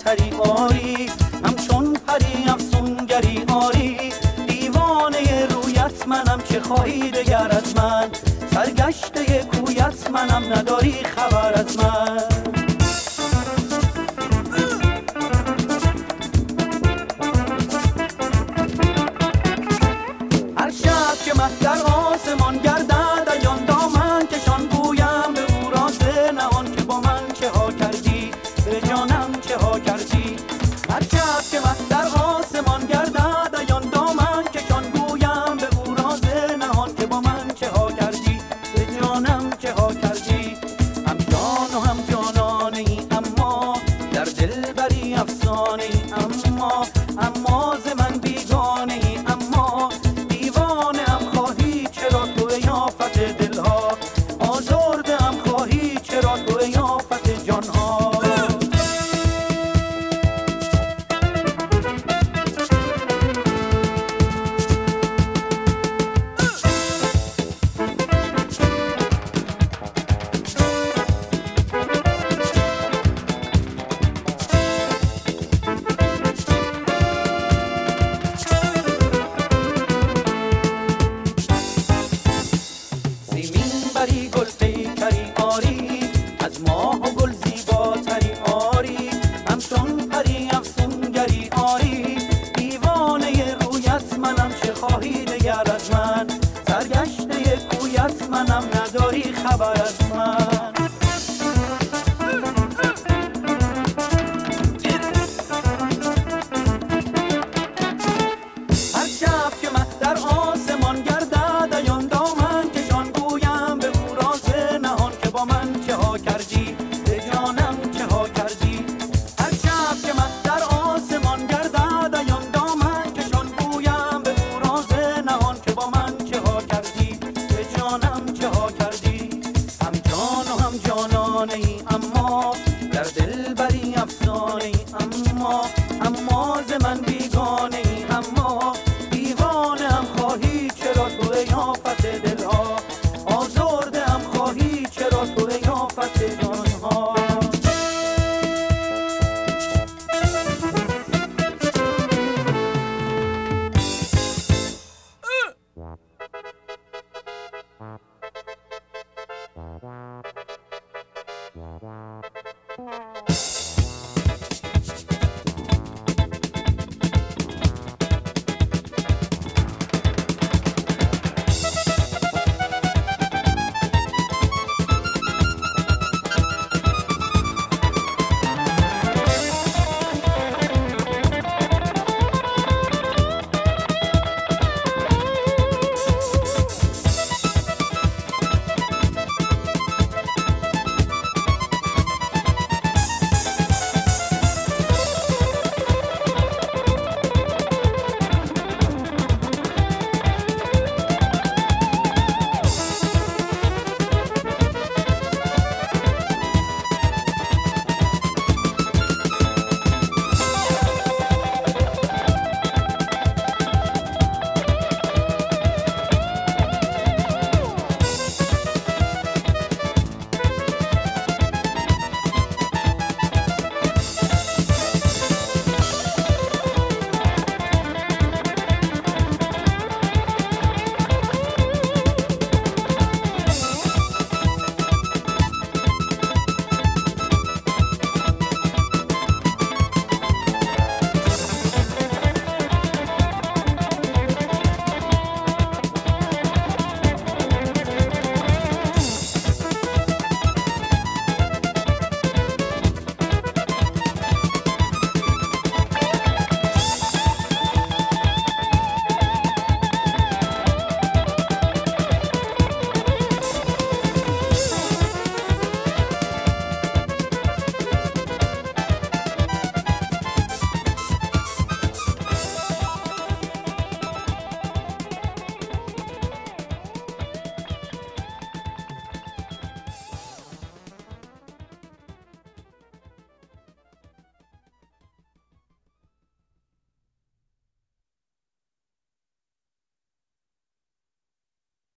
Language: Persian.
تری آری، همچون پری افسونگری آری. دیوانه رویت منم، چه خواهی دگر از من؟ سرگشته کویت منم، نداری خبر از من. هر شب که مه در آسمان گردد، ایان دامن کشان گویم به او راز نهان که با من چه ها کردی، به جانم چه ها کردی. هر شب که مه در آسمان گردد، ایان دامن کشان گویم به او راز نهان که با من چه ها کردی، به جانم چه ها کردی. هم جان و هم جانانه ای، اما در دل بری افسانه ای. اما ز من بیگانه ای، اما دیوانه ام خواهی چرا تو ای آفت دلها. آزرده ام خواهی چرا تو ای آفت جانها. بری گل پیکری آری، از ماه و گل زیباتری آری. همچون پری افسونگری آری، دیوانه رویت منم، چه خواهی دگر از من؟ سرگشته کویت منم، نداری خبر از من. هر شب که مه در آسمان گردد، ایان دامن کشان گویم به او راز نهان که با من چه ها کردی، به جانم چه ها کردی. هر شب که مه در آسمان گردد، ایان دامن کشان گویم به او راز نهان که با من چه ها کردی، به جانم چه ها کردی. هم جان و هم جانانه ای،